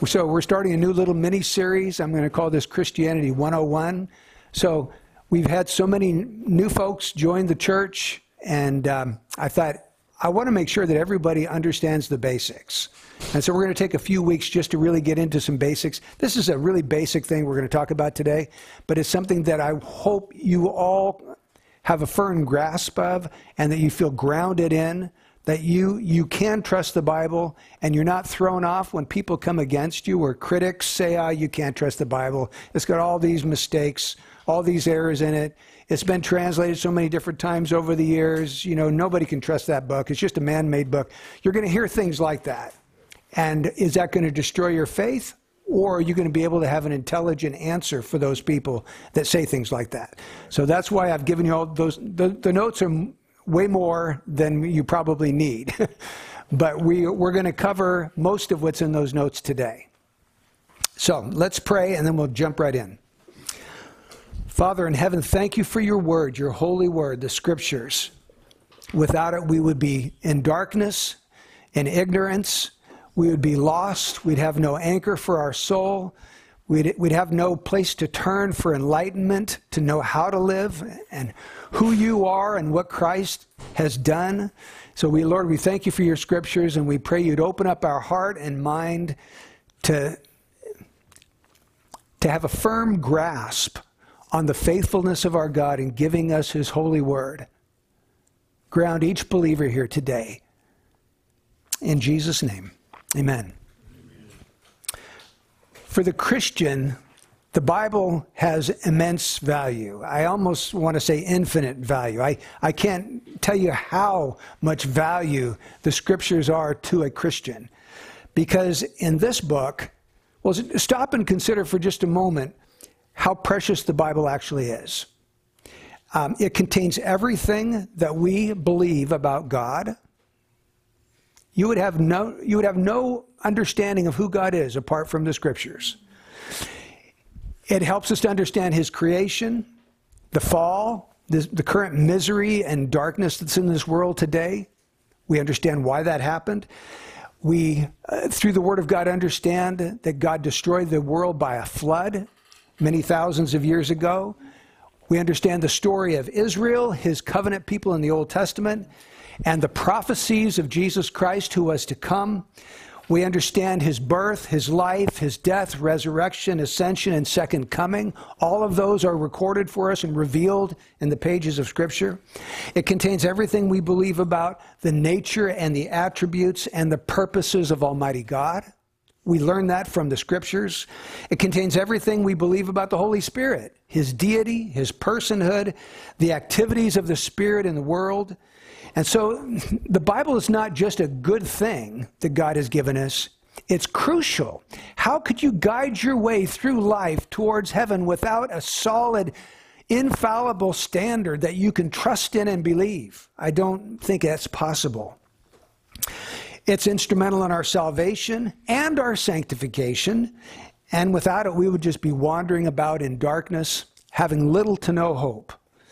So we're starting a new little mini-series. I'm going to call this Christianity 101. So we've had so many new folks join the church, and I thought, I want to make sure that everybody understands the basics. And so we're going to take a few weeks just to really get into some basics. This is a really basic thing we're going to talk about today, but it's something that I hope you all have a firm grasp of and that you feel grounded in, that you can trust the Bible and you're not thrown off when people come against you or critics say, you can't trust the Bible. It's got all these mistakes, all these errors in it. It's been translated so many different times over the years. You know, nobody can trust that book. It's just a man-made book. You're going to hear things like that. And is that going to destroy your faith? Or are you going to be able to have an intelligent answer for those people that say things like that? So that's why I've given you all those. The notes are way more than you probably need. But we're going to cover most of what's in those notes today. So let's pray and then we'll jump right in. Father in heaven, thank you for your word, your holy word, the scriptures. Without it, we would be in darkness, in ignorance. We would be lost. We'd have no anchor for our soul. We'd have no place to turn for enlightenment, to know how to live and who you are and what Christ has done. So Lord, we thank you for your scriptures, and we pray you'd open up our heart and mind to have a firm grasp on the faithfulness of our God in giving us his holy word. Ground each believer here today. In Jesus' name, amen. For the Christian, the Bible has immense value. I almost want to say infinite value. I can't tell you how much value the scriptures are to a Christian. Because in this book, well, stop and consider for just a moment how precious the Bible actually is. It contains everything that we believe about God. You would have no understanding of who God is apart from the scriptures. It helps us to understand his creation, the fall, the current misery and darkness that's in this world today. We understand why that happened. We, through the word of God, understand that God destroyed the world by a flood many thousands of years ago. We understand the story of Israel, his covenant people in the Old Testament, and the prophecies of Jesus Christ who was to come. We understand his birth, his life, his death, resurrection, ascension, and second coming. All of those are recorded for us and revealed in the pages of Scripture. It contains everything we believe about the nature and the attributes and the purposes of Almighty God. We learn that from the scriptures. It contains everything we believe about the Holy Spirit, his deity, his personhood, the activities of the Spirit in the world. And so the Bible is not just a good thing that God has given us. It's crucial. How could you guide your way through life towards heaven without a solid, infallible standard that you can trust in and believe? I don't think that's possible. It's instrumental in our salvation and our sanctification, and without it, we would just be wandering about in darkness, having little to no hope.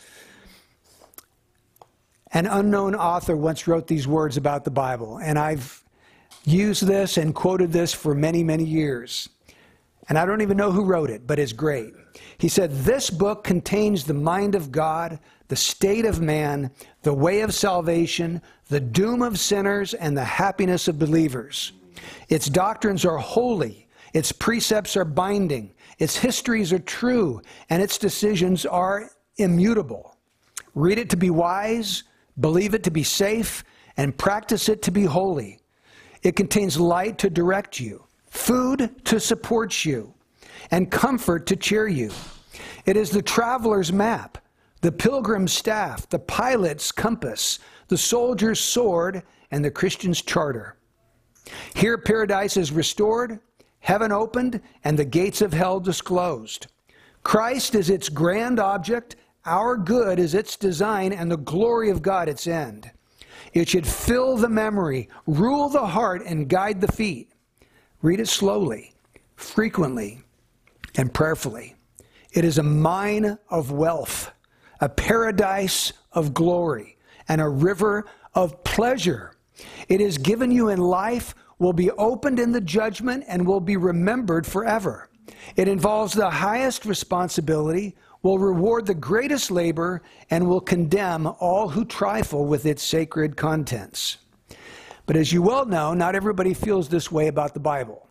An unknown author once wrote these words about the Bible, and I've used this and quoted this for many, many years. And I don't even know who wrote it, but it's great. He said, "This book contains the mind of God, the state of man, the way of salvation, the doom of sinners, and the happiness of believers. Its doctrines are holy, its precepts are binding, its histories are true, and its decisions are immutable. Read it to be wise, believe it to be safe, and practice it to be holy. It contains light to direct you, food to support you, and comfort to cheer you. It is the traveler's map, the pilgrim's staff, the pilot's compass, the soldier's sword, and the Christian's charter. Here paradise is restored, heaven opened, and the gates of hell disclosed. Christ is its grand object, our good is its design, and the glory of God its end. It should fill the memory, rule the heart, and guide the feet. Read it slowly, frequently, and prayerfully. It is a mine of wealth, a paradise of glory, and a river of pleasure. It is given you in life will be opened in the judgment and will be remembered forever. It involves the highest responsibility, will reward the greatest labor, and will condemn all who trifle with its sacred contents. But as you well know, not everybody feels this way about the Bible.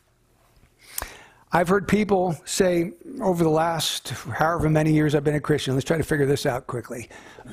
I've heard people say over the last however many years I've been a Christian, let's try to figure this out quickly.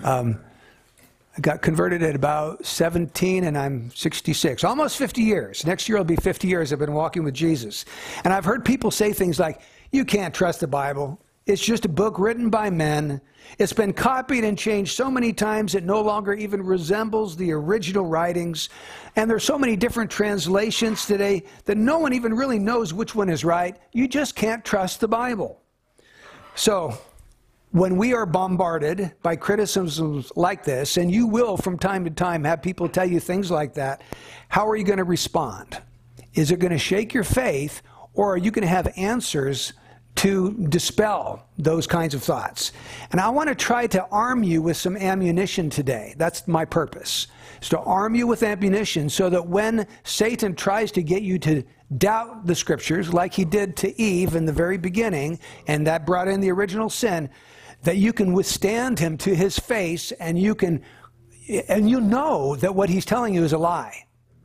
I got converted at about 17 and I'm 66, almost 50 years. Next year will be 50 years I've been walking with Jesus. And I've heard people say things like, you can't trust the Bible. It's just a book written by men. It's been copied and changed so many times it no longer even resembles the original writings. And there's so many different translations today that no one even really knows which one is right. You just can't trust the Bible. So when we are bombarded by criticisms like this, and you will from time to time have people tell you things like that, how are you going to respond? Is it going to shake your faith, or are you going to have answers to dispel those kinds of thoughts? And I want to try to arm you with some ammunition today. That's my purpose, is to arm you with ammunition so that when Satan tries to get you to doubt the Scriptures, like he did to Eve in the very beginning, and that brought in the original sin, that you can withstand him to his face, and you know that what he's telling you is a lie.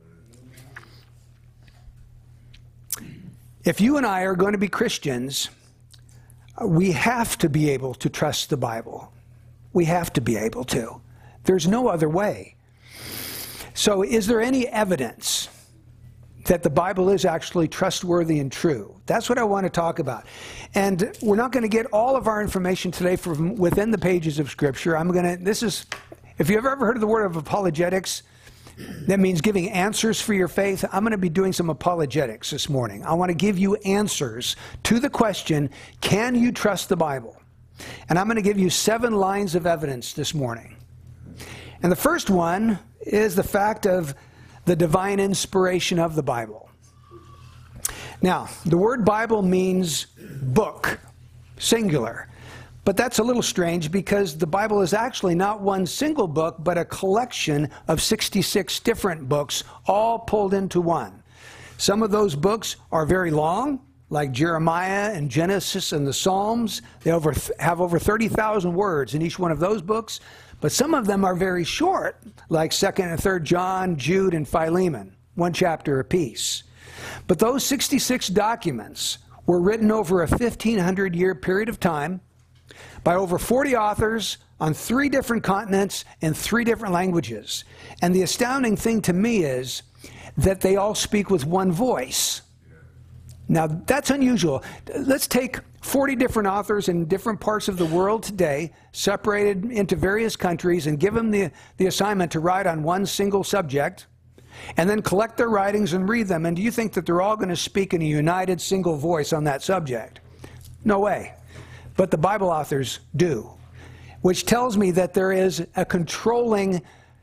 If you and I are going to be Christians, we have to be able to trust the Bible. We have to be able to. There's no other way. So is there any evidence that the Bible is actually trustworthy and true? That's what I want to talk about. And we're not going to get all of our information today from within the pages of Scripture. If you've ever heard of the word of apologetics, that means giving answers for your faith. I'm going to be doing some apologetics this morning. I want to give you answers to the question, can you trust the Bible? And I'm going to give you 7 lines of evidence this morning. And the first one is the fact of the divine inspiration of the Bible. Now, the word Bible means book, singular. But that's a little strange because the Bible is actually not one single book, but a collection of 66 different books, all pulled into one. Some of those books are very long, like Jeremiah and Genesis and the Psalms. They have over 30,000 words in each one of those books. But some of them are very short, like 2nd and 3rd John, Jude, and Philemon, 1 chapter apiece. But those 66 documents were written over a 1,500-year period of time by over 40 authors on 3 different continents and 3 different languages. And the astounding thing to me is that they all speak with one voice. Now, that's unusual. Let's take 40 different authors in different parts of the world today, separated into various countries, and give them the assignment to write on one single subject, and then collect their writings and read them. And do you think that they're all going to speak in a united single voice on that subject? No way. But the Bible authors do, which tells me that there is a controlling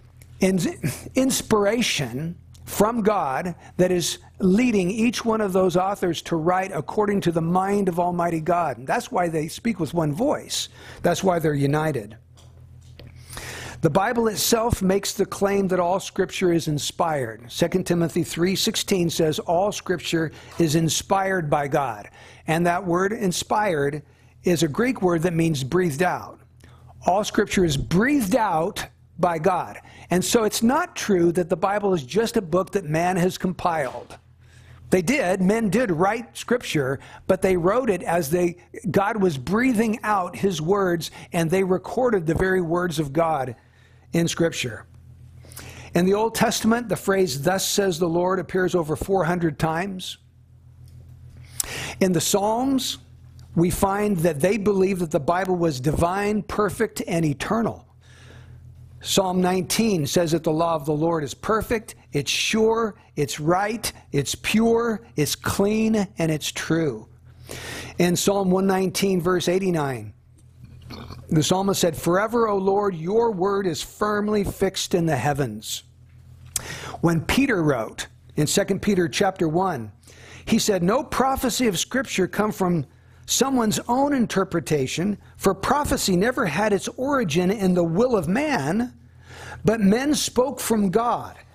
inspiration from God that is leading each one of those authors to write according to the mind of Almighty God. And that's why they speak with one voice. That's why they're united. The Bible itself makes the claim that all Scripture is inspired. 2 Timothy 3:16 says all Scripture is inspired by God. And that word inspired is a Greek word that means breathed out. All Scripture is breathed out by God. And so it's not true that the Bible is just a book that man has compiled. Men did write Scripture, but they wrote it as God was breathing out His words, and they recorded the very words of God in Scripture. In the Old Testament, the phrase, "Thus says the Lord," appears over 400 times. In the Psalms, we find that they believe that the Bible was divine, perfect, and eternal. Psalm 19 says that the law of the Lord is perfect, it's sure, it's right, it's pure, it's clean, and it's true. In Psalm 119, verse 89, the psalmist said, "Forever, O Lord, your word is firmly fixed in the heavens." When Peter wrote in 2 Peter chapter 1, he said, "No prophecy of Scripture come from someone's own interpretation, for prophecy never had its origin in the will of man, but men spoke from God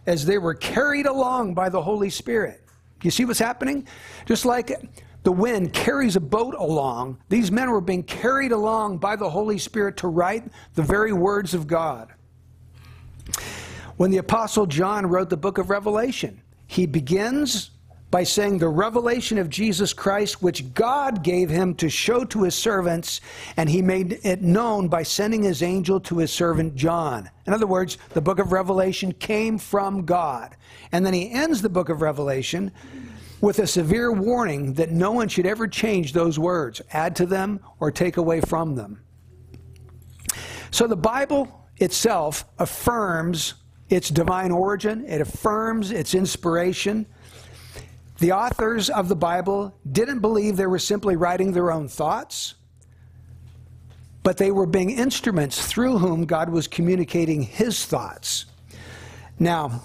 as they were carried along by the Holy Spirit. You see what's happening? Just like the wind carries a boat along, these men were being carried along by the Holy Spirit to write the very words of God. When the Apostle John wrote the book of Revelation, he begins by saying the revelation of Jesus Christ, which God gave him to show to his servants, and he made it known by sending his angel to his servant John. In other words, the book of Revelation came from God. And then he ends the book of Revelation with a severe warning that no one should ever change those words, add to them, or take away from them. So the Bible itself affirms its divine origin. It affirms its inspiration. The authors of the Bible didn't believe they were simply writing their own thoughts, but they were being instruments through whom God was communicating his thoughts. Now,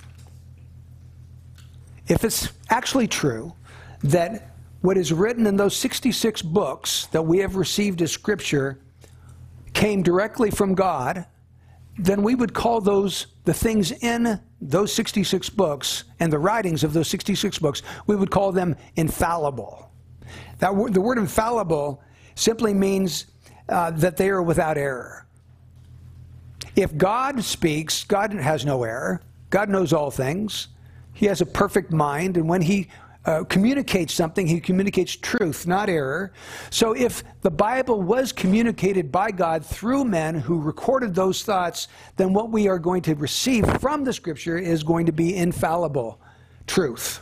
if it's actually true that what is written in those 66 books that we have received as Scripture came directly from God, then we would call those, the things in those 66 books and the writings of those 66 books, we would call them infallible. The word infallible simply means that they are without error. If God speaks, God has no error. God knows all things. He has a perfect mind, and when he communicates something, he communicates truth, not error. So if the Bible was communicated by God through men who recorded those thoughts, then what we are going to receive from the Scripture is going to be infallible truth.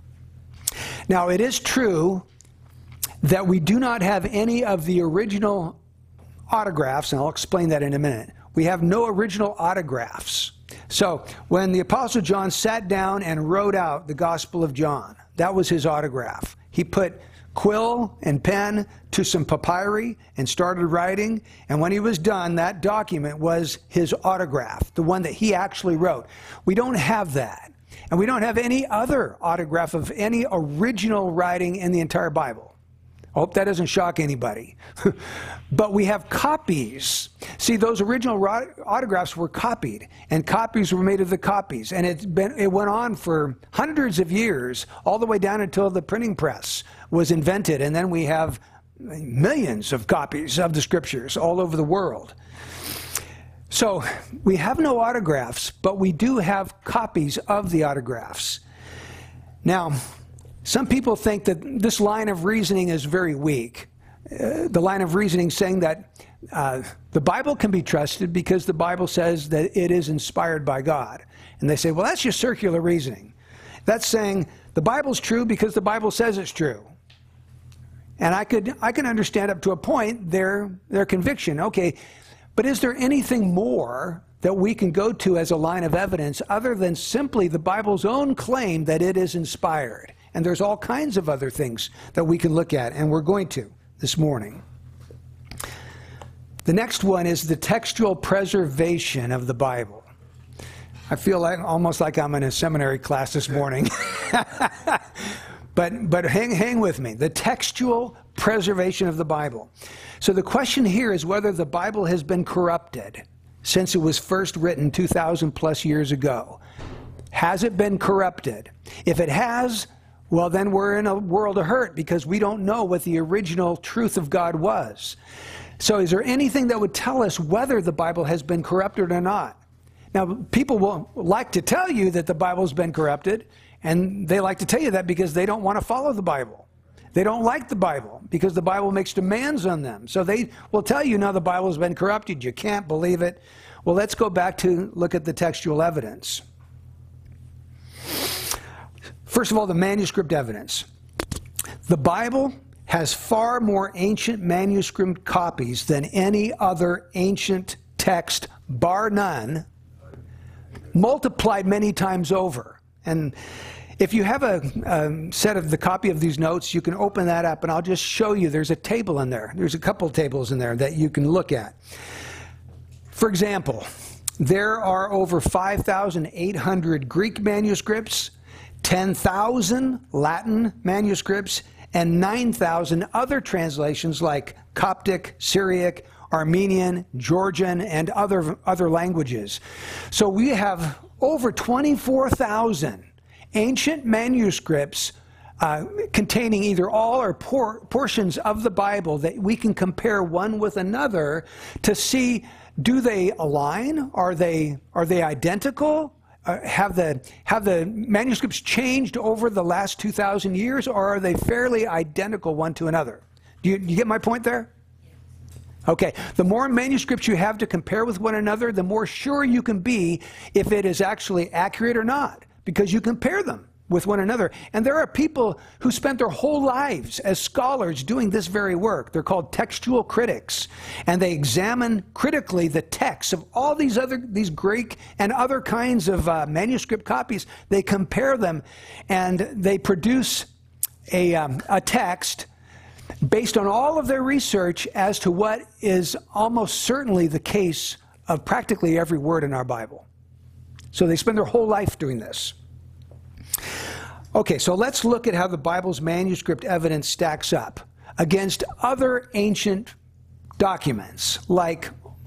Now, it is true that we do not have any of the original autographs, and I'll explain that in a minute. We have no original autographs. So when the Apostle John sat down and wrote out the Gospel of John, that was his autograph. He put quill and pen to some papyri and started writing, and when he was done, that document was his autograph, the one that he actually wrote. We don't have that, and we don't have any other autograph of any original writing in the entire Bible. I hope that doesn't shock anybody. But we have copies. See, those original autographs were copied, and copies were made of the copies. And it went on for hundreds of years, all the way down until the printing press was invented. And then we have millions of copies of the Scriptures all over the world. So we have no autographs, but we do have copies of the autographs. Now, some people think that this line of reasoning is very weak. The line of reasoning saying that the Bible can be trusted because the Bible says that it is inspired by God. And they say, well, that's just circular reasoning. That's saying the Bible's true because the Bible says it's true. And I can understand up to a point their conviction. Okay, but is there anything more that we can go to as a line of evidence other than simply the Bible's own claim that it is inspired? And there's all kinds of other things that we can look at, and we're going to this morning. The next one is the textual preservation of the Bible. I feel almost like I'm in a seminary class this morning. But hang with me. The textual preservation of the Bible. So the question here is whether the Bible has been corrupted since it was first written 2,000 plus years ago. Has it been corrupted? If it has, well, then we're in a world of hurt because we don't know what the original truth of God was. So is there anything that would tell us whether the Bible has been corrupted or not? Now, people will like to tell you that the Bible's been corrupted, and they like to tell you that because they don't want to follow the Bible. They don't like the Bible because the Bible makes demands on them. So they will tell you, now the Bible's been corrupted. You can't believe it. Well, let's go back to look at the textual evidence. First of all, the manuscript evidence. The Bible has far more ancient manuscript copies than any other ancient text, bar none, multiplied many times over. And if you have a set of the copy of these notes, you can open that up, and I'll just show you. There's a table in there. There's a couple tables in there that you can look at. For example, there are over 5,800 Greek manuscripts, 10,000 Latin manuscripts, and 9,000 other translations like Coptic, Syriac, Armenian, Georgian, and other languages. So we have over 24,000 ancient manuscripts containing either all or portions of the Bible that we can compare one with another to see, do they align? Are they identical? Have the manuscripts changed over the last 2,000 years, or are they fairly identical one to another? Do you get my point there? Okay, the more manuscripts you have to compare with one another, the more sure you can be if it is actually accurate or not, because you compare them with one another. And there are people who spent their whole lives as scholars doing this very work. They're called textual critics, and they examine critically the texts of all these Greek and other kinds of manuscript copies. They compare them, and they produce a text based on all of their research as to what is almost certainly the case of practically every word in our Bible. So they spend their whole life doing this. Okay, so let's look at how the Bible's manuscript evidence stacks up against other ancient documents, like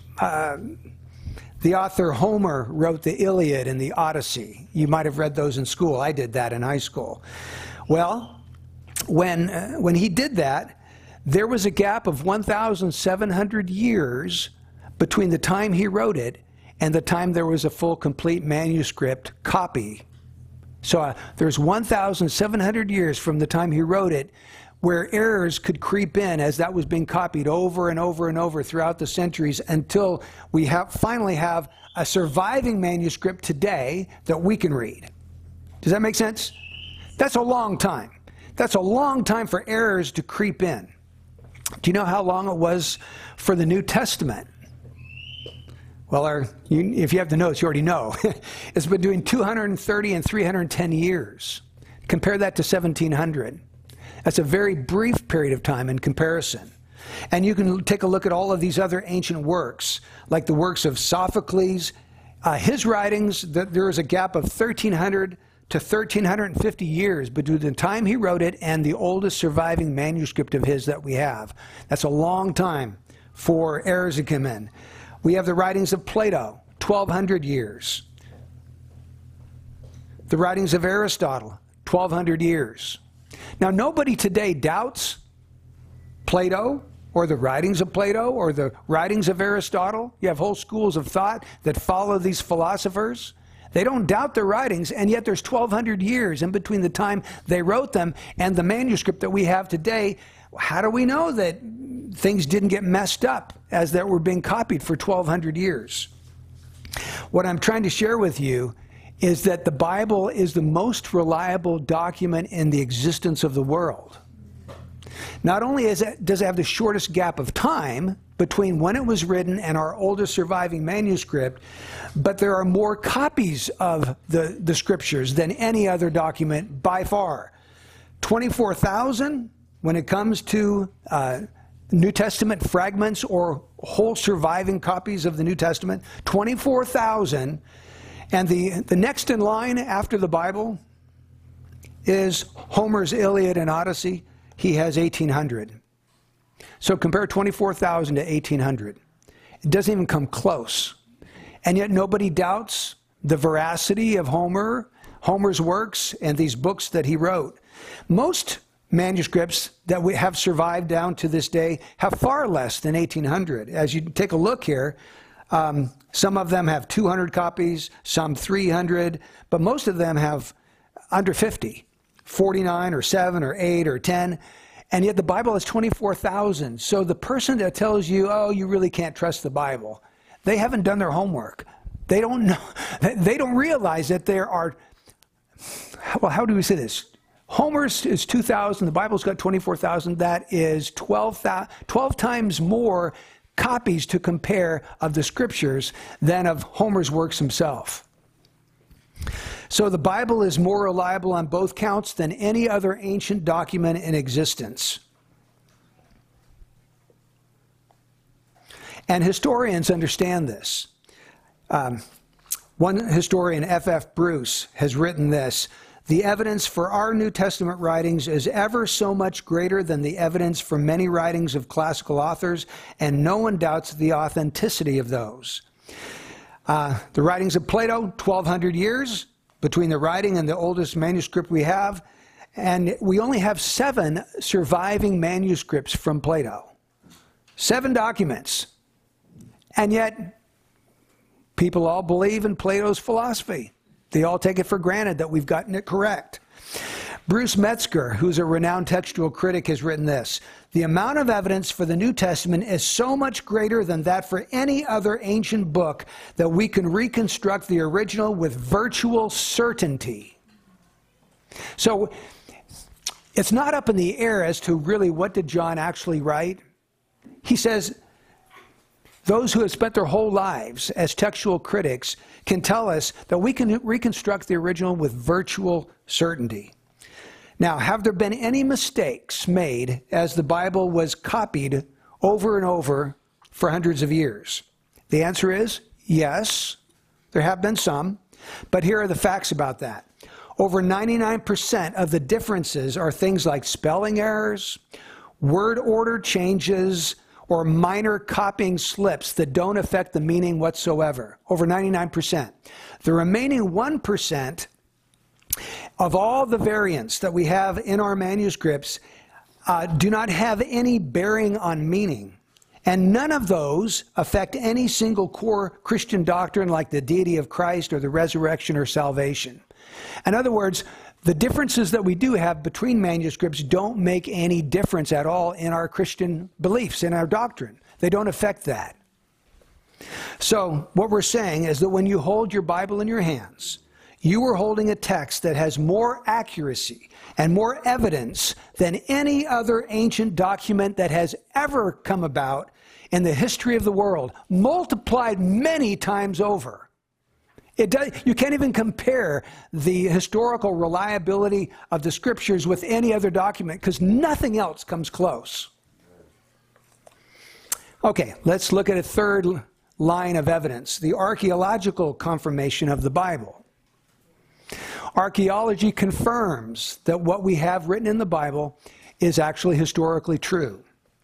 the author Homer wrote the Iliad and the Odyssey. You might have read those in school. I did that in high school. Well, when he did that, there was a gap of 1,700 years between the time he wrote it and the time there was a full, complete manuscript copy. So there's 1,700 years from the time he wrote it where errors could creep in as that was being copied over and over and over throughout the centuries until we finally have a surviving manuscript today that we can read. Does that make sense? That's a long time. That's a long time for errors to creep in. Do you know how long it was for the New Testament? Well, if you have the notes, you already know. It's been between 230 and 310 years. Compare that to 1700. That's a very brief period of time in comparison. And you can take a look at all of these other ancient works, like the works of Sophocles. His writings, there is a gap of 1,300 to 1,350 years between the time he wrote it and the oldest surviving manuscript of his that we have. That's a long time for errors to come in. We have the writings of Plato, 1,200 years. The writings of Aristotle, 1,200 years. Now, nobody today doubts Plato or the writings of Plato or the writings of Aristotle. You have whole schools of thought that follow these philosophers. They don't doubt their writings, and yet there's 1,200 years in between the time they wrote them and the manuscript that we have today. How do we know that things didn't get messed up as they were being copied for 1,200 years? What I'm trying to share with you is that the Bible is the most reliable document in the existence of the world. Not only does it have the shortest gap of time between when it was written and our oldest surviving manuscript, but there are more copies of the scriptures than any other document by far. 24,000 when it comes to New Testament fragments or whole surviving copies of the New Testament, 24,000. And the next in line after the Bible is Homer's Iliad and Odyssey. He has 1,800. So compare 24,000 to 1,800. It doesn't even come close. And yet nobody doubts the veracity of Homer's works, and these books that he wrote. Most manuscripts that we have survived down to this day have far less than 1,800. As you take a look here, some of them have 200 copies, some 300, but most of them have under 50. 49 or 7 or 8 or 10, and yet the Bible has 24,000. So the person that tells you, oh, you really can't trust the Bible, they haven't done their homework. They don't know. They don't realize that there are, well, how do we say this? Homer's is 2,000. The Bible's got 24,000. That is 12 times more copies to compare of the Scriptures than of Homer's works himself. So the Bible is more reliable on both counts than any other ancient document in existence. And historians understand this. One historian, F.F. Bruce, has written this: "The evidence for our New Testament writings is ever so much greater than the evidence for many writings of classical authors, and no one doubts the authenticity of those." The writings of Plato, 1,200 years between the writing and the oldest manuscript we have. And we only have 7 surviving manuscripts from Plato. 7 documents. And yet, people all believe in Plato's philosophy. They all take it for granted that we've gotten it correct. Bruce Metzger, who's a renowned textual critic, has written this: "The amount of evidence for the New Testament is so much greater than that for any other ancient book that we can reconstruct the original with virtual certainty." So, it's not up in the air as to really what did John actually write. He says, those who have spent their whole lives as textual critics can tell us that we can reconstruct the original with virtual certainty. Now, have there been any mistakes made as the Bible was copied over and over for hundreds of years? The answer is yes, there have been some, but here are the facts about that. Over 99% of the differences are things like spelling errors, word order changes, or minor copying slips that don't affect the meaning whatsoever. Over 99%. The remaining 1% of all the variants that we have in our manuscripts do not have any bearing on meaning. And none of those affect any single core Christian doctrine like the deity of Christ or the resurrection or salvation. In other words, the differences that we do have between manuscripts don't make any difference at all in our Christian beliefs, in our doctrine. They don't affect that. So what we're saying is that when you hold your Bible in your hands, you are holding a text that has more accuracy and more evidence than any other ancient document that has ever come about in the history of the world, multiplied many times over. You can't even compare the historical reliability of the Scriptures with any other document because nothing else comes close. Okay, let's look at a third line of evidence, the archaeological confirmation of the Bible. Archaeology confirms that what we have written in the Bible is actually historically true.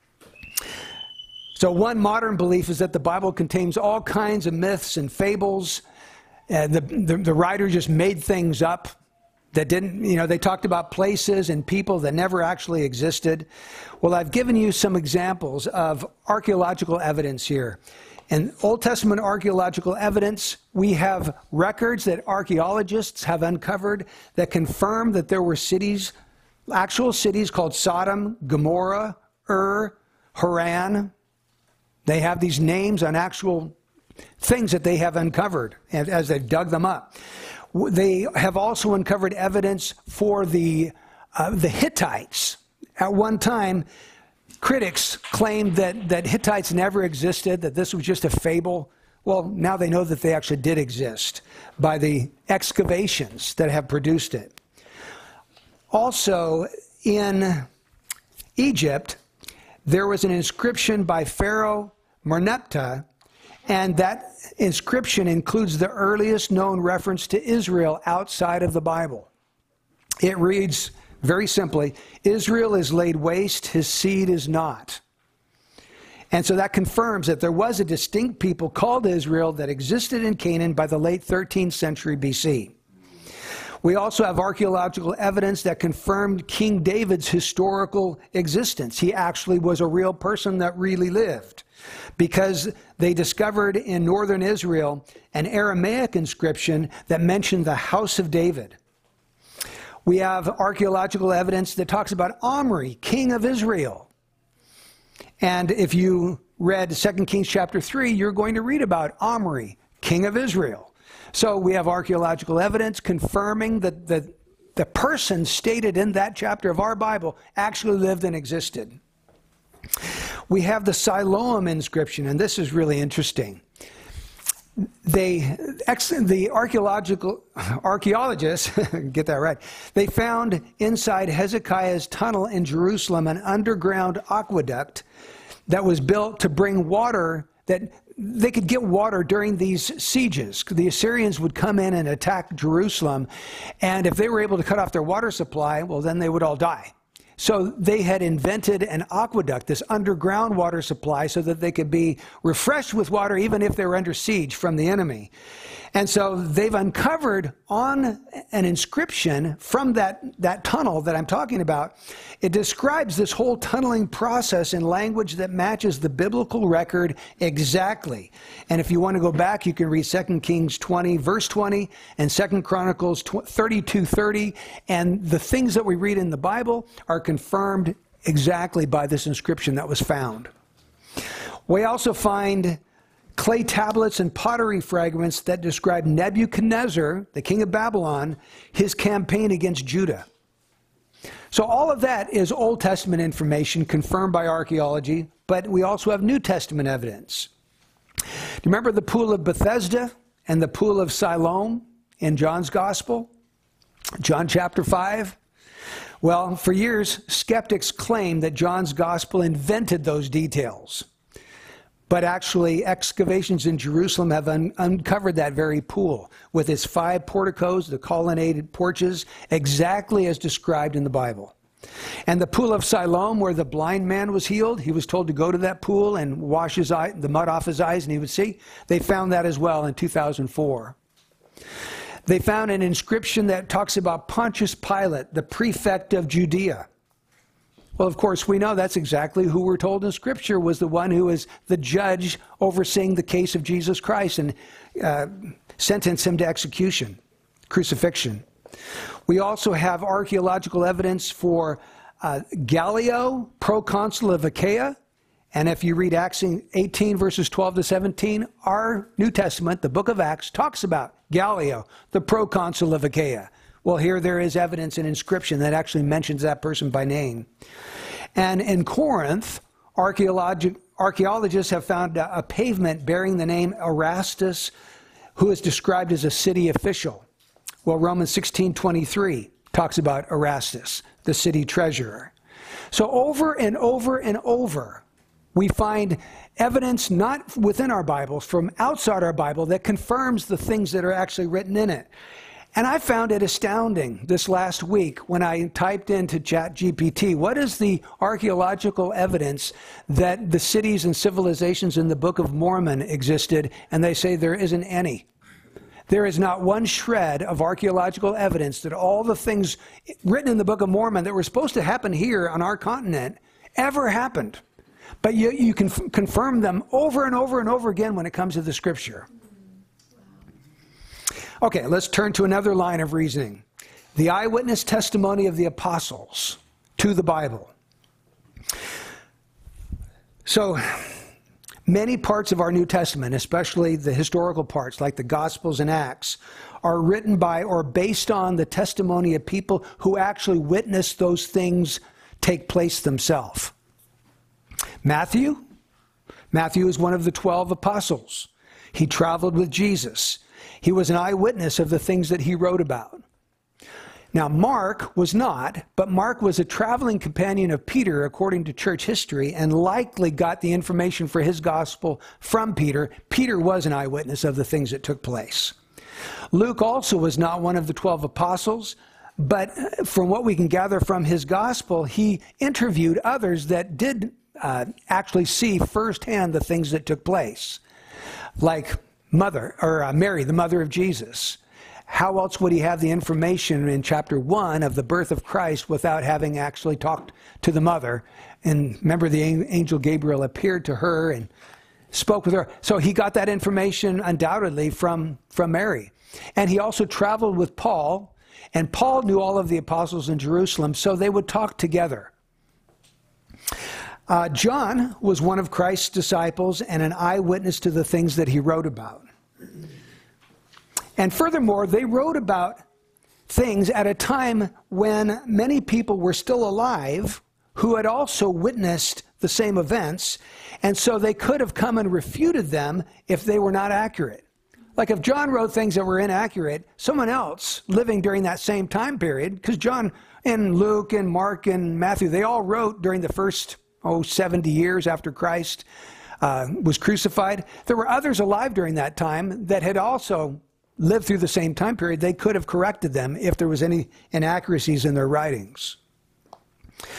So one modern belief is that the Bible contains all kinds of myths and fables. The writer just made things up that didn't, they talked about places and people that never actually existed. Well, I've given you some examples of archaeological evidence here. In Old Testament archaeological evidence, we have records that archaeologists have uncovered that confirm that there were cities, actual cities called Sodom, Gomorrah, Haran. They have these names on actual things that they have uncovered as they've dug them up. They have also uncovered evidence for the Hittites. At one time, critics claimed that Hittites never existed, that this was just a fable. Well, now they know that they actually did exist by the excavations that have produced it. Also, in Egypt, there was an inscription by Pharaoh Merneptah, and that inscription includes the earliest known reference to Israel outside of the Bible. It reads very simply, "Israel is laid waste, his seed is not." And so that confirms that there was a distinct people called Israel that existed in Canaan by the late 13th century BC. We also have archaeological evidence that confirmed King David's historical existence. He actually was a real person that really lived, because they discovered in northern Israel an Aramaic inscription that mentioned the house of David. We have archaeological evidence that talks about Omri, king of Israel. And if you read 2 Kings chapter 3, you're going to read about Omri, king of Israel. So we have archaeological evidence confirming that the person stated in that chapter of our Bible actually lived and existed. We have the Siloam inscription, and this is really interesting. The archaeologists, get that right, they found inside Hezekiah's tunnel in Jerusalem an underground aqueduct that was built to bring water, that they could get water during these sieges. The Assyrians would come in and attack Jerusalem, and if they were able to cut off their water supply, well, then they would all die. So they had invented an aqueduct, this underground water supply, so that they could be refreshed with water even if they were under siege from the enemy. And so they've uncovered on an inscription from that tunnel that I'm talking about, it describes this whole tunneling process in language that matches the biblical record exactly. And if you want to go back, you can read 2 Kings 20, verse 20, and 2 Chronicles 32:30. And the things that we read in the Bible are confirmed exactly by this inscription that was found. We also find clay tablets and pottery fragments that describe Nebuchadnezzar, the king of Babylon, his campaign against Judah. So all of that is Old Testament information confirmed by archaeology, but we also have New Testament evidence. Do you remember the pool of Bethesda and the pool of Siloam in John's Gospel? John chapter 5? Well, for years, skeptics claim that John's Gospel invented those details. But actually, excavations in Jerusalem have uncovered that very pool with its 5 porticos, the colonnaded porches, exactly as described in the Bible. And the pool of Siloam, where the blind man was healed, he was told to go to that pool and wash the mud off his eyes and he would see. They found that as well in 2004. They found an inscription that talks about Pontius Pilate, the prefect of Judea. Well, of course, we know that's exactly who we're told in Scripture was the one who is the judge overseeing the case of Jesus Christ and sentenced him to execution, crucifixion. We also have archaeological evidence for Gallio, proconsul of Achaia. And if you read Acts 18, verses 12 to 17, our New Testament, the book of Acts, talks about Gallio, the proconsul of Achaia. Well, here there is evidence and inscription that actually mentions that person by name. And in Corinth, archaeologists have found a pavement bearing the name Erastus, who is described as a city official. Well, Romans 16:23 talks about Erastus, the city treasurer. So over and over and over, we find evidence not within our Bibles, from outside our Bible, that confirms the things that are actually written in it. And I found it astounding this last week when I typed into ChatGPT, what is the archaeological evidence that the cities and civilizations in the Book of Mormon existed? And they say there isn't any. There is not one shred of archaeological evidence that all the things written in the Book of Mormon that were supposed to happen here on our continent ever happened. But you can confirm them over and over and over again when it comes to the Scripture. Okay, let's turn to another line of reasoning. The eyewitness testimony of the apostles to the Bible. So, many parts of our New Testament, especially the historical parts like the Gospels and Acts, are written by or based on the testimony of people who actually witnessed those things take place themselves. Matthew is one of the 12 apostles. He traveled with Jesus. He was an eyewitness of the things that he wrote about. Now, Mark was not, but Mark was a traveling companion of Peter according to church history and likely got the information for his gospel from Peter. Peter was an eyewitness of the things that took place. Luke also was not one of the 12 apostles, but from what we can gather from his gospel, he interviewed others that did actually see firsthand the things that took place, like Mary, the mother of Jesus. How else would he have the information in chapter 1 of the birth of Christ without having actually talked to the mother? And remember, the angel Gabriel appeared to her and spoke with her. So he got that information undoubtedly from Mary. And he also traveled with Paul, and Paul knew all of the apostles in Jerusalem, so they would talk together. John was one of Christ's disciples and an eyewitness to the things that he wrote about. And furthermore, they wrote about things at a time when many people were still alive who had also witnessed the same events, and so they could have come and refuted them if they were not accurate. Like if John wrote things that were inaccurate, someone else living during that same time period, because John and Luke and Mark and Matthew, they all wrote during the first 70 years after Christ was crucified. There were others alive during that time that had also lived through the same time period. They could have corrected them if there was any inaccuracies in their writings.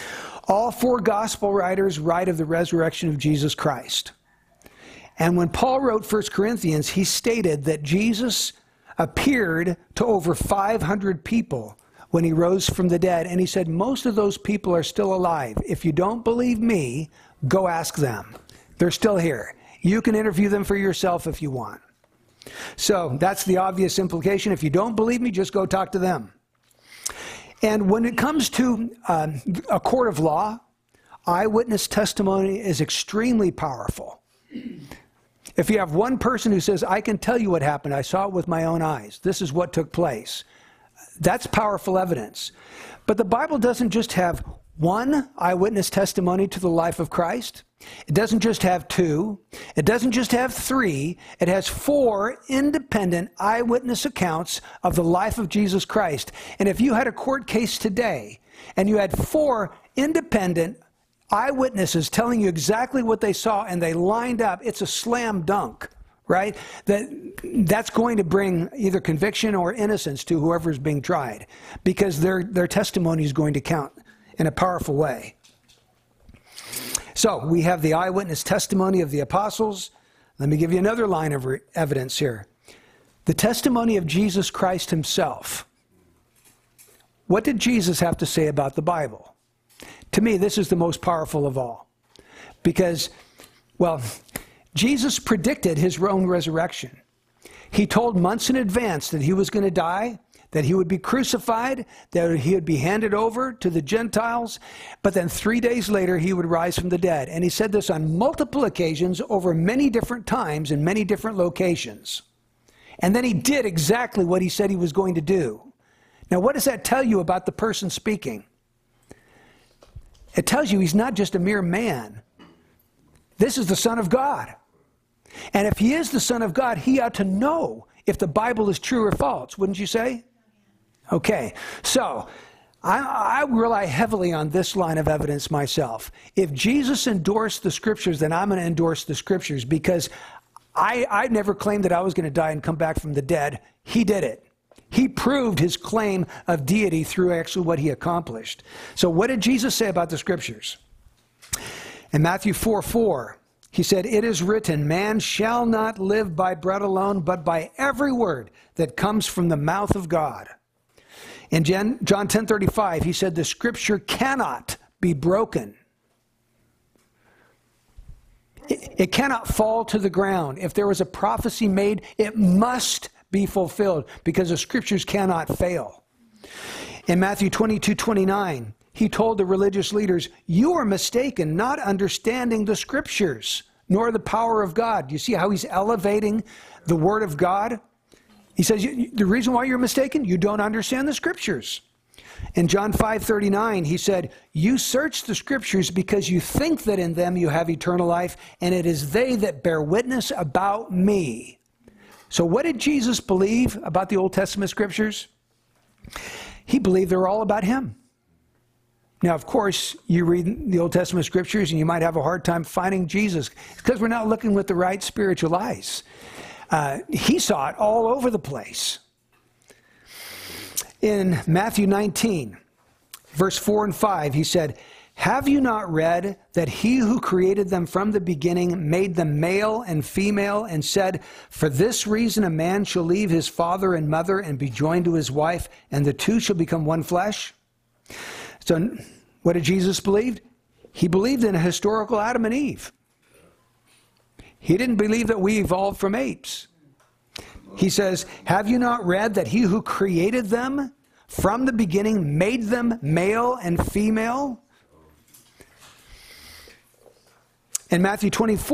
All four gospel writers write of the resurrection of Jesus Christ. And when Paul wrote 1 Corinthians, he stated that Jesus appeared to over 500 people when he rose from the dead. And he said, most of those people are still alive. If you don't believe me, go ask them. They're still here. You can interview them for yourself if you want. So that's the obvious implication. If you don't believe me, just go talk to them. And when it comes to a court of law, eyewitness testimony is extremely powerful. If you have one person who says, I can tell you what happened, I saw it with my own eyes, this is what took place, that's powerful evidence. But the Bible doesn't just have one eyewitness testimony to the life of Christ. It doesn't just have two. It doesn't just have three. It has four independent eyewitness accounts of the life of Jesus Christ. And if you had a court case today and you had four independent eyewitnesses telling you exactly what they saw and they lined up, it's a slam dunk, right? That's going to bring either conviction or innocence to whoever's being tried, because their testimony is going to count in a powerful way. So we have the eyewitness testimony of the apostles. Let me give you another line of evidence here. The testimony of Jesus Christ himself. What did Jesus have to say about the Bible? To me, this is the most powerful of all. Because, well, Jesus predicted his own resurrection. He told months in advance that he was going to die, that he would be crucified, that he would be handed over to the Gentiles, but then 3 days later he would rise from the dead. And he said this on multiple occasions over many different times in many different locations. And then he did exactly what he said he was going to do. Now, what does that tell you about the person speaking? It tells you he's not just a mere man. This is the Son of God. And if he is the Son of God, he ought to know if the Bible is true or false, wouldn't you say? Okay, so I rely heavily on this line of evidence myself. If Jesus endorsed the Scriptures, then I'm going to endorse the Scriptures, because I never claimed that I was going to die and come back from the dead. He did it. He proved his claim of deity through actually what he accomplished. So what did Jesus say about the Scriptures? In Matthew 4:4, he said, "It is written, man shall not live by bread alone, but by every word that comes from the mouth of God." In John 10:35, he said, "The Scripture cannot be broken." It cannot fall to the ground. If there was a prophecy made, it must be fulfilled, because the Scriptures cannot fail. In Matthew 22:29, he told the religious leaders, "You are mistaken, not understanding the Scriptures, nor the power of God." You see how he's elevating the Word of God? He says, the reason why you're mistaken, you don't understand the Scriptures. In John 5:39, he said, "You search the Scriptures because you think that in them you have eternal life, and it is they that bear witness about me." So what did Jesus believe about the Old Testament Scriptures? He believed they're all about him. Now, of course, you read the Old Testament Scriptures and you might have a hard time finding Jesus. It's because we're not looking with the right spiritual eyes. He saw it all over the place. In Matthew 19, verse 4 and 5, he said, "Have you not read that he who created them from the beginning made them male and female, and said, 'For this reason a man shall leave his father and mother and be joined to his wife, and the two shall become one flesh'?" So what did Jesus believe? He believed in a historical Adam and Eve. He didn't believe that we evolved from apes. He says, "Have you not read that he who created them from the beginning made them male and female?" In Matthew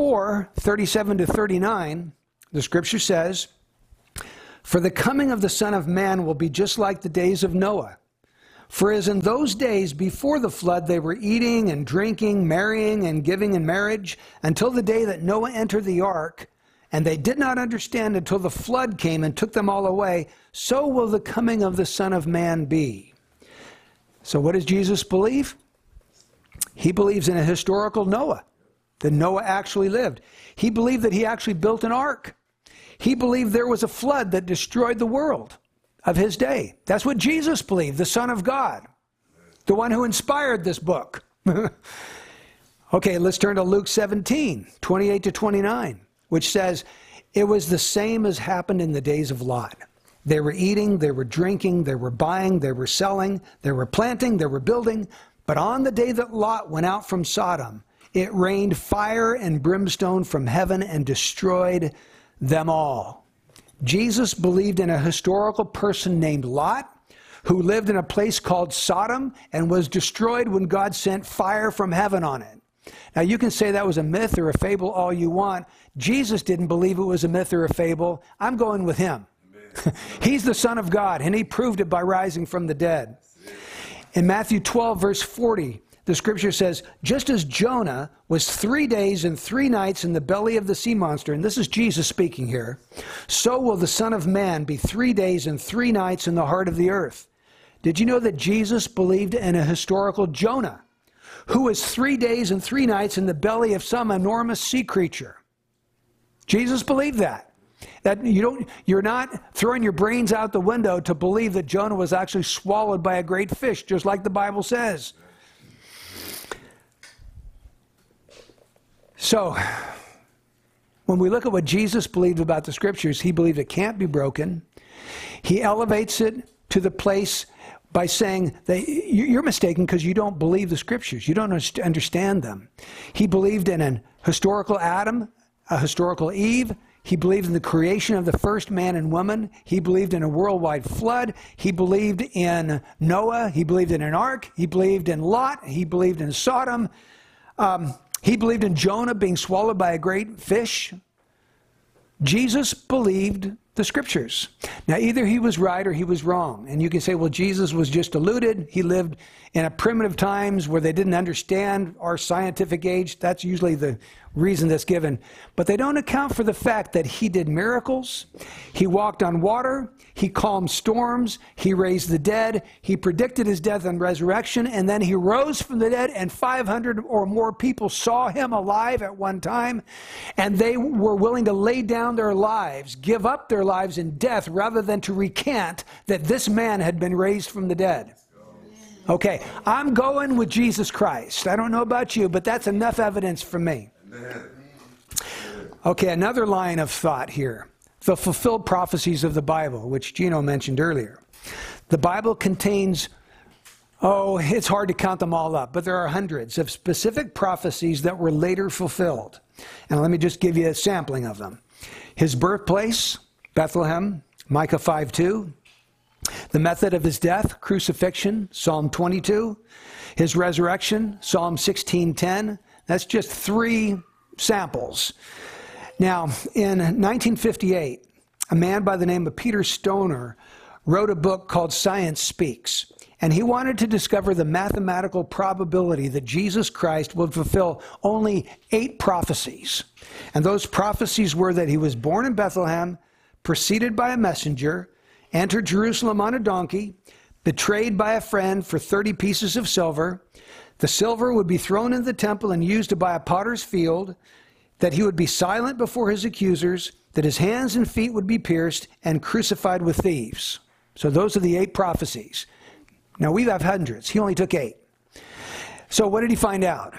24:37-39, the Scripture says, "For the coming of the Son of Man will be just like the days of Noah. For as in those days before the flood they were eating and drinking, marrying and giving in marriage, until the day that Noah entered the ark, and they did not understand until the flood came and took them all away, so will the coming of the Son of Man be." So what does Jesus believe? He believes in a historical Noah, that Noah actually lived. He believed that he actually built an ark. He believed there was a flood that destroyed the world of his day. That's what Jesus believed, the Son of God, the one who inspired this book, Okay, let's turn to Luke 17, 28 to 29, which says, "It was the same as happened in the days of Lot. They were eating, they were drinking, they were buying, they were selling, they were planting, they were building. But on the day that Lot went out from Sodom, it rained fire and brimstone from heaven and destroyed them all." Jesus believed in a historical person named Lot, who lived in a place called Sodom and was destroyed when God sent fire from heaven on it. Now, you can say that was a myth or a fable all you want. Jesus didn't believe it was a myth or a fable. I'm going with him. He's the Son of God, and he proved it by rising from the dead. In Matthew 12, verse 40, the scripture says, "Just as Jonah was 3 days and 3 nights in the belly of the sea monster," and this is Jesus speaking here, "so will the Son of Man be 3 days and 3 nights in the heart of the earth." Did you know that Jesus believed in a historical Jonah, who was 3 days and 3 nights in the belly of some enormous sea creature? Jesus believed that. That you're not throwing your brains out the window to believe that Jonah was actually swallowed by a great fish, just like the Bible says. So, when we look at what Jesus believed about the scriptures, he believed it can't be broken. He elevates it to the place by saying that you're mistaken because you don't believe the scriptures. You don't understand them. He believed in an historical Adam, a historical Eve. He believed in the creation of the first man and woman. He believed in a worldwide flood. He believed in Noah. He believed in an ark. He believed in Lot. He believed in Sodom. He believed in Jonah being swallowed by a great fish. Jesus believed the scriptures. Now, either he was right or he was wrong. And you can say, well, Jesus was just deluded. He lived in a primitive times where they didn't understand our scientific age. That's usually the reason that's given. But they don't account for the fact that he did miracles. He walked on water. He calmed storms. He raised the dead. He predicted his death and resurrection. And then he rose from the dead, and 500 or more people saw him alive at one time. And they were willing to lay down their lives, give up their lives in death, rather than to recant that this man had been raised from the dead. Okay, I'm going with Jesus Christ. I don't know about you, but that's enough evidence for me. Okay, another line of thought here. The fulfilled prophecies of the Bible, which Gino mentioned earlier. The Bible contains, it's hard to count them all up, but there are hundreds of specific prophecies that were later fulfilled. And let me just give you a sampling of them. His birthplace, Bethlehem, Micah 5:2. The method of his death, crucifixion, Psalm 22. His resurrection, Psalm 16:10. That's just 3 samples. Now, in 1958, a man by the name of Peter Stoner wrote a book called Science Speaks. And he wanted to discover the mathematical probability that Jesus Christ would fulfill only 8 prophecies. And those prophecies were that he was born in Bethlehem, preceded by a messenger, entered Jerusalem on a donkey, betrayed by a friend for 30 pieces of silver. The silver would be thrown into the temple and used to buy a potter's field, that he would be silent before his accusers, that his hands and feet would be pierced, and crucified with thieves. So those are the 8 prophecies. Now, we have hundreds. He only took 8. So what did he find out?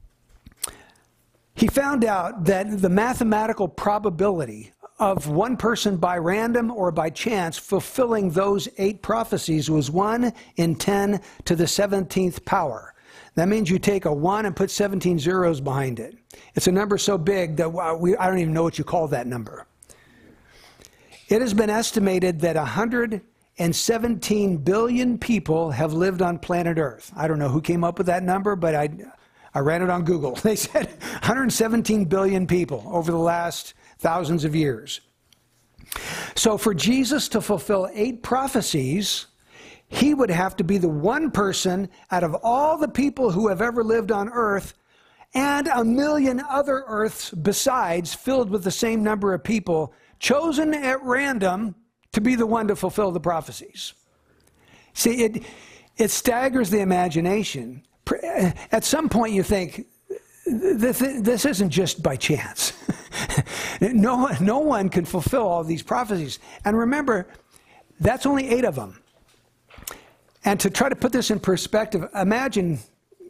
He found out that the mathematical probability of one person by random or by chance fulfilling those 8 prophecies was 1 in 10 to the 17th power. That means you take a 1 and put 17 zeros behind it. It's a number so big that I don't even know what you call that number. It has been estimated that 117 billion people have lived on planet Earth. I don't know who came up with that number, but I ran it on Google. They said 117 billion people over the last thousands of years. So for Jesus to fulfill 8 prophecies, he would have to be the one person out of all the people who have ever lived on earth and a million other earths besides, filled with the same number of people, chosen at random to be the one to fulfill the prophecies. See, it staggers the imagination. At some point you think, this isn't just by chance. No one can fulfill all these prophecies. And remember, that's only 8 of them. And to try to put this in perspective, imagine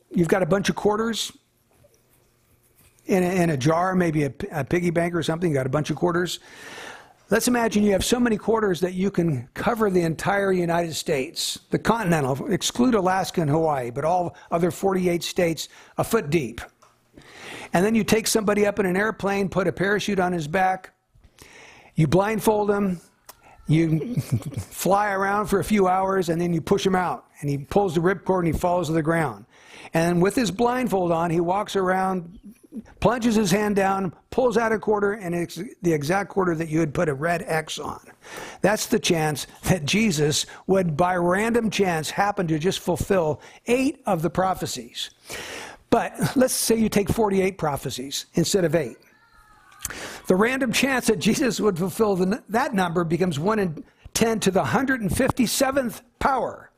you've got a bunch of quarters in a jar, maybe a piggy bank or something. You got a bunch of quarters. Let's imagine you have so many quarters that you can cover the entire United States, the continental, exclude Alaska and Hawaii, but all other 48 states a foot deep. And then you take somebody up in an airplane, put a parachute on his back, you blindfold him, you fly around for a few hours, and then you push him out. And he pulls the ripcord and he falls to the ground. And with his blindfold on, he walks around, plunges his hand down, pulls out a quarter, and it's the exact quarter that you had put a red X on. That's the chance that Jesus would, by random chance, happen to just fulfill 8 of the prophecies. But let's say you take 48 prophecies instead of 8. The random chance that Jesus would fulfill that number becomes 1 in 10 to the 157th power.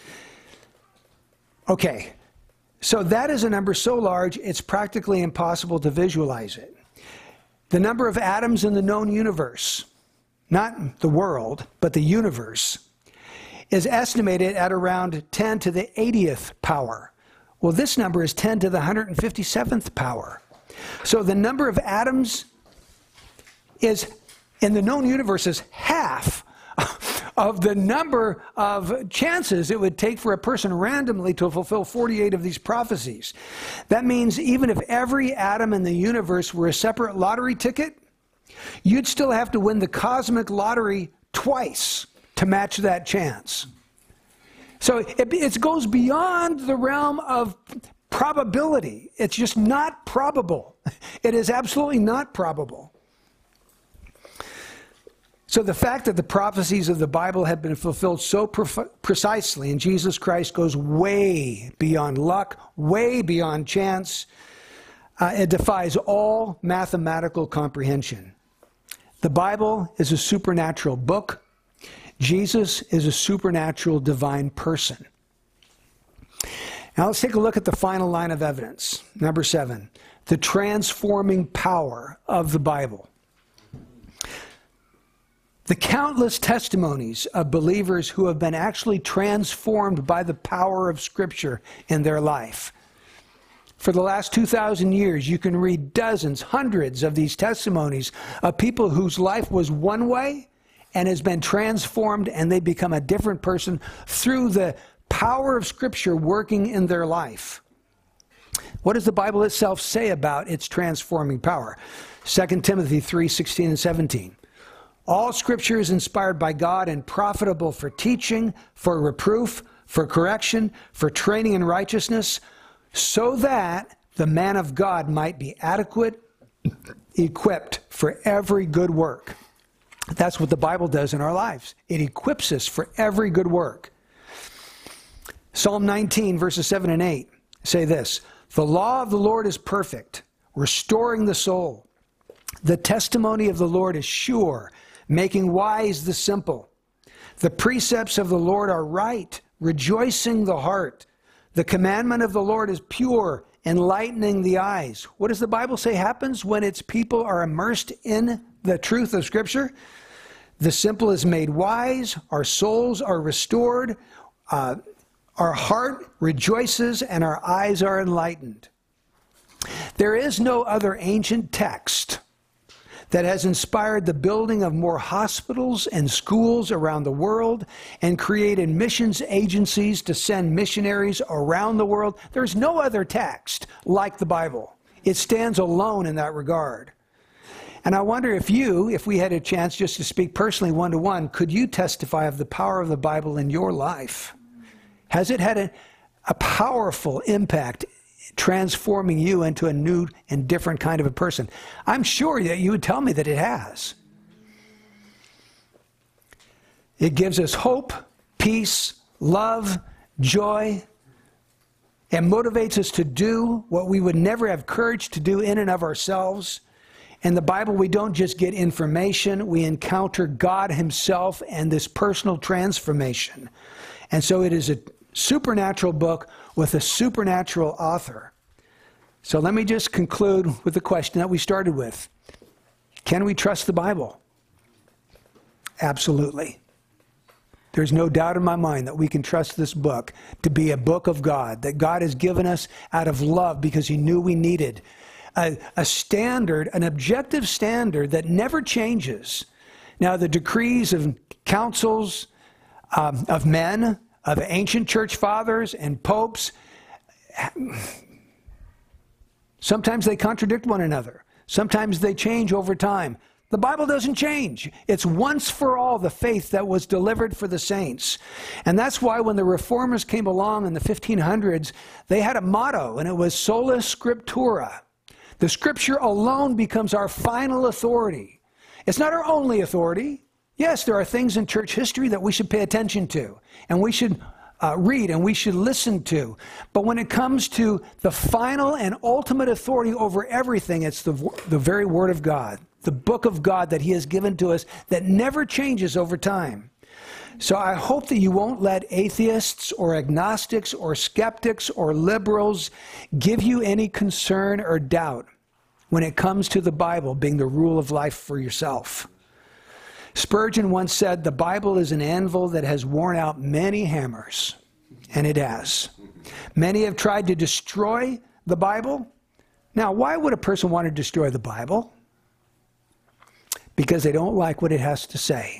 Okay. So that is a number so large, it's practically impossible to visualize it. The number of atoms in the known universe, not the world, but the universe, is estimated at around 10 to the 80th power. Well, this number is 10 to the 157th power. So the number of atoms is in the known universe is half of the number of chances it would take for a person randomly to fulfill 48 of these prophecies. That means even if every atom in the universe were a separate lottery ticket, you'd still have to win the cosmic lottery twice to match that chance. So it goes beyond the realm of probability. It's just not probable. It is absolutely not probable. So the fact that the prophecies of the Bible have been fulfilled so precisely in Jesus Christ goes way beyond luck, way beyond chance. It defies all mathematical comprehension. The Bible is a supernatural book. Jesus is a supernatural divine person. Now let's take a look at the final line of evidence. Number 7, the transforming power of the Bible. The countless testimonies of believers who have been actually transformed by the power of Scripture in their life. For the last 2,000 years, you can read dozens, hundreds of these testimonies of people whose life was one way and has been transformed, and they become a different person through the power of Scripture working in their life. What does the Bible itself say about its transforming power? 2 Timothy 3:16 and 17. All Scripture is inspired by God and profitable for teaching, for reproof, for correction, for training in righteousness, so that the man of God might be adequate, equipped for every good work. That's what the Bible does in our lives. It equips us for every good work. Psalm 19, verses 7 and 8 say this: "The law of the Lord is perfect, restoring the soul. The testimony of the Lord is sure, making wise the simple. The precepts of the Lord are right, rejoicing the heart. The commandment of the Lord is pure, enlightening the eyes." What does the Bible say happens when its people are immersed in the truth of Scripture? The simple is made wise, our souls are restored, our heart rejoices, and our eyes are enlightened. There is no other ancient text that has inspired the building of more hospitals and schools around the world and created missions agencies to send missionaries around the world. There's no other text like the Bible. It stands alone in that regard. And I wonder if we had a chance just to speak personally one-to-one, could you testify of the power of the Bible in your life? Has it had a powerful impact transforming you into a new and different kind of a person? I'm sure that you would tell me that it has. It gives us hope, peace, love, joy. It motivates us to do what we would never have courage to do in and of ourselves. In the Bible, we don't just get information, we encounter God Himself and this personal transformation. And so it is a supernatural book with a supernatural author. So let me just conclude with the question that we started with. Can we trust the Bible? Absolutely. There's no doubt in my mind that we can trust this book to be a book of God, that God has given us out of love because he knew we needed a standard, an objective standard that never changes. Now, the decrees of councils of men, of ancient church fathers and popes, sometimes they contradict one another. Sometimes they change over time. The Bible doesn't change. It's once for all the faith that was delivered for the saints. And that's why when the reformers came along in the 1500s, they had a motto, and it was sola scriptura. The scripture alone becomes our final authority. It's not our only authority. Yes, there are things in church history that we should pay attention to, and we should read, and we should listen to. But when it comes to the final and ultimate authority over everything, it's the very Word of God, the book of God that he has given to us that never changes over time. So I hope that you won't let atheists or agnostics or skeptics or liberals give you any concern or doubt when it comes to the Bible being the rule of life for yourself. Spurgeon once said, the Bible is an anvil that has worn out many hammers, and it has. Many have tried to destroy the Bible. Now, why would a person want to destroy the Bible? Because they don't like what it has to say.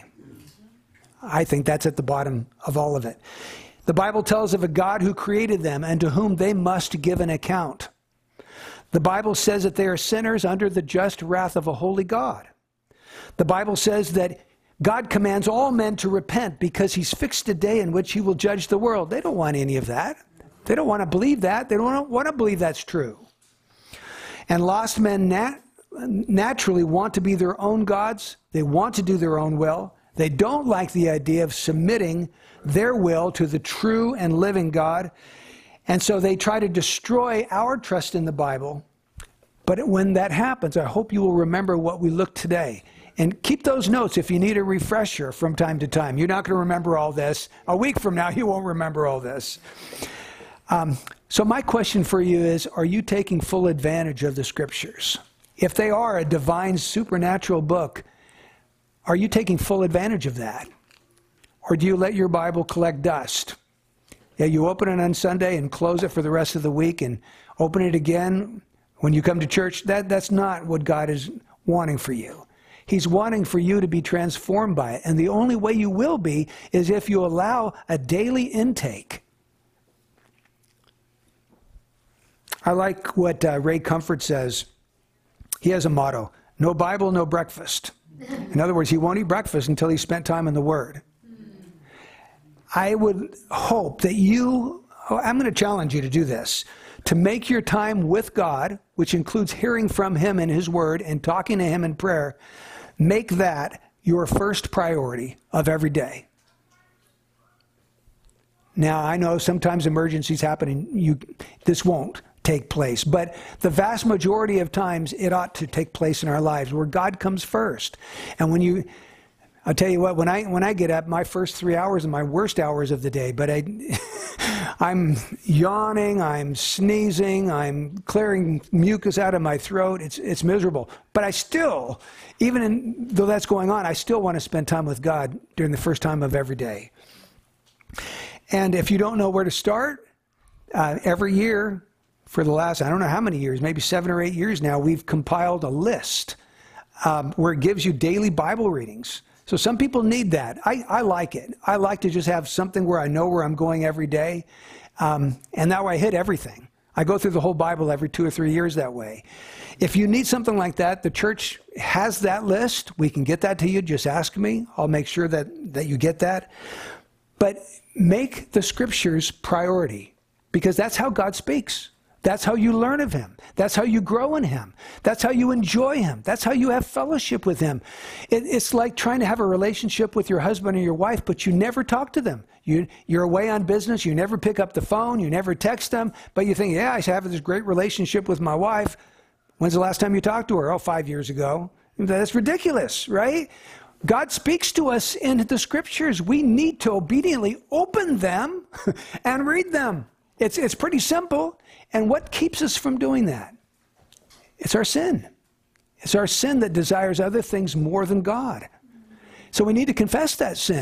I think that's at the bottom of all of it. The Bible tells of a God who created them and to whom they must give an account. The Bible says that they are sinners under the just wrath of a holy God. The Bible says that God commands all men to repent because he's fixed a day in which he will judge the world. They don't want any of that. They don't want to believe that. They don't want to believe that's true. And lost men naturally want to be their own gods. They want to do their own will. They don't like the idea of submitting their will to the true and living God. And so they try to destroy our trust in the Bible. But when that happens, I hope you will remember what we looked today. And keep those notes if you need a refresher from time to time. You're not going to remember all this. A week from now, you won't remember all this. So my question for you is, are you taking full advantage of the Scriptures? If they are a divine, supernatural book, are you taking full advantage of that? Or do you let your Bible collect dust? Yeah, you open it on Sunday and close it for the rest of the week and open it again when you come to church. That's not what God is wanting for you. He's wanting for you to be transformed by it. And the only way you will be is if you allow a daily intake. I like what Ray Comfort says. He has a motto, no Bible, no breakfast. In other words, he won't eat breakfast until he's spent time in the Word. I would hope that I'm going to challenge you to do this, to make your time with God, which includes hearing from him in his Word and talking to him in prayer, make that your first priority of every day. Now, I know sometimes emergencies happen and this won't take place, but the vast majority of times it ought to take place in our lives where God comes first. And I'll tell you what, when I get up, my first 3 hours are my worst hours of the day, but I'm yawning, I'm sneezing, I'm clearing mucus out of my throat. It's miserable. But I still, though that's going on, I still want to spend time with God during the first time of every day. And if you don't know where to start, every year, for the last, I don't know how many years, maybe 7 or 8 years now, we've compiled a list where it gives you daily Bible readings. So some people need that. I like it. I like to just have something where I know where I'm going every day. And now I hit everything. I go through the whole Bible every 2 or 3 years that way. If you need something like that, the church has that list. We can get that to you. Just ask me. I'll make sure that you get that. But make the Scriptures priority, because that's how God speaks. That's how you learn of him. That's how you grow in him. That's how you enjoy him. That's how you have fellowship with him. It's like trying to have a relationship with your husband or your wife, but you never talk to them. You're away on business. You never pick up the phone. You never text them. But you think, yeah, I have this great relationship with my wife. When's the last time you talked to her? Oh, 5 years ago. That's ridiculous, right? God speaks to us in the Scriptures. We need to obediently open them and read them. It's pretty simple. And what keeps us from doing that? It's our sin. It's our sin that desires other things more than God. So we need to confess that sin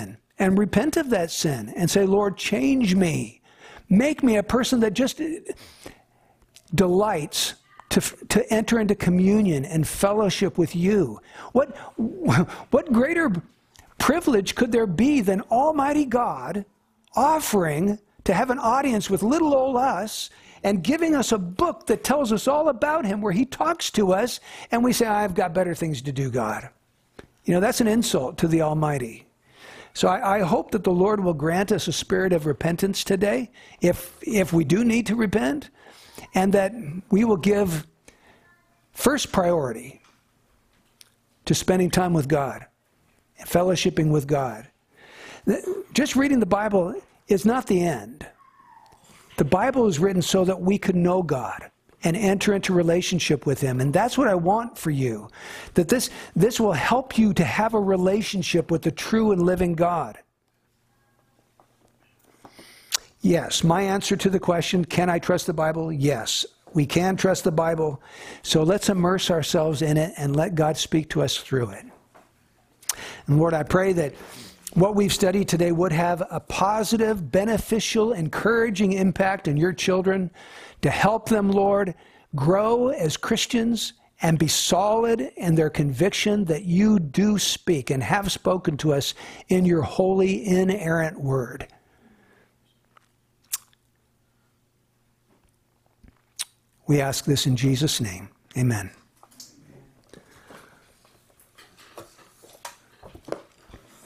and repent of that sin and say, Lord, change me. Make me a person that just delights to enter into communion and fellowship with you. What greater privilege could there be than Almighty God offering to have an audience with little old us and giving us a book that tells us all about him, where he talks to us and we say, I've got better things to do, God. You know, that's an insult to the Almighty. So I hope that the Lord will grant us a spirit of repentance today, if we do need to repent, and that we will give first priority to spending time with God, and fellowshipping with God. Just reading the Bible is not the end. The Bible is written so that we could know God and enter into relationship with him. And that's what I want for you, that this will help you to have a relationship with the true and living God. Yes, my answer to the question, can I trust the Bible? Yes, we can trust the Bible. So let's immerse ourselves in it and let God speak to us through it. And Lord, I pray that what we've studied today would have a positive, beneficial, encouraging impact in your children, to help them, Lord, grow as Christians and be solid in their conviction that you do speak and have spoken to us in your holy, inerrant word. We ask this in Jesus' name. Amen.